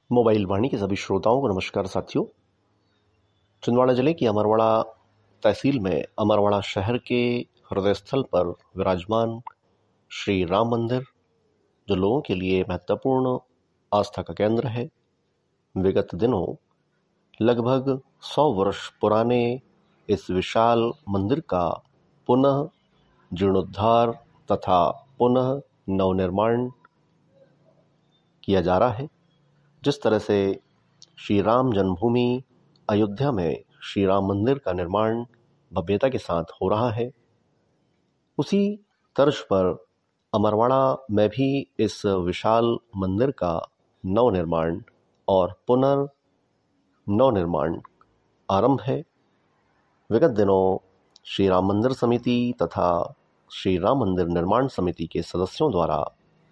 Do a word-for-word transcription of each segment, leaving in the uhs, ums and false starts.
Mobile वाणी के सभी श्रोताओं को नमस्कार साथियों। छिंदवाड़ा जिले की अमरवाड़ा तहसील में अमरवाड़ा शहर के हृदय स्थल पर विराजमान श्री राम मंदिर, जो लोगों के लिए महत्वपूर्ण आस्था का केंद्र है, विगत दिनों लगभग सौ वर्ष पुराने इस विशाल मंदिर का पुनः जीर्णोद्धार तथा पुनः नवनिर्माण किया जा रहा है। जिस तरह से श्री राम जन्मभूमि अयोध्या में श्री राम मंदिर का निर्माण भव्यता के साथ हो रहा है, उसी तर्ज पर अमरवाड़ा में भी इस विशाल मंदिर का नवनिर्माण और पुनर्नवनिर्माण आरंभ है। विगत दिनों श्री राम मंदिर समिति तथा श्री राम मंदिर निर्माण समिति के सदस्यों द्वारा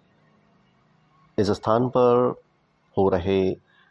इस स्थान पर हो रहे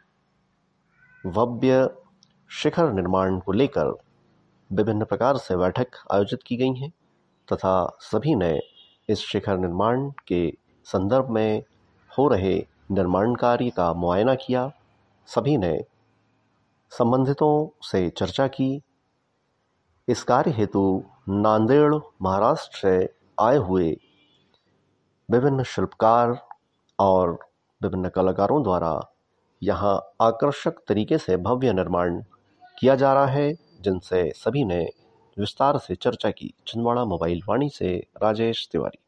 भव्य शिखर निर्माण को लेकर विभिन्न प्रकार से बैठक आयोजित की गई हैं तथा सभी ने इस शिखर निर्माण के संदर्भ में हो रहे निर्माण कार्य का मुआयना किया। सभी ने संबंधितों से चर्चा की। इस कार्य हेतु नांदेड़, महाराष्ट्र से आए हुए विभिन्न शिल्पकार और विभिन्न कलाकारों द्वारा यहाँ आकर्षक तरीके से भव्य निर्माण किया जा रहा है, जिनसे सभी ने विस्तार से चर्चा की। छिंदवाड़ा मोबाइल वाणी से राजेश तिवारी।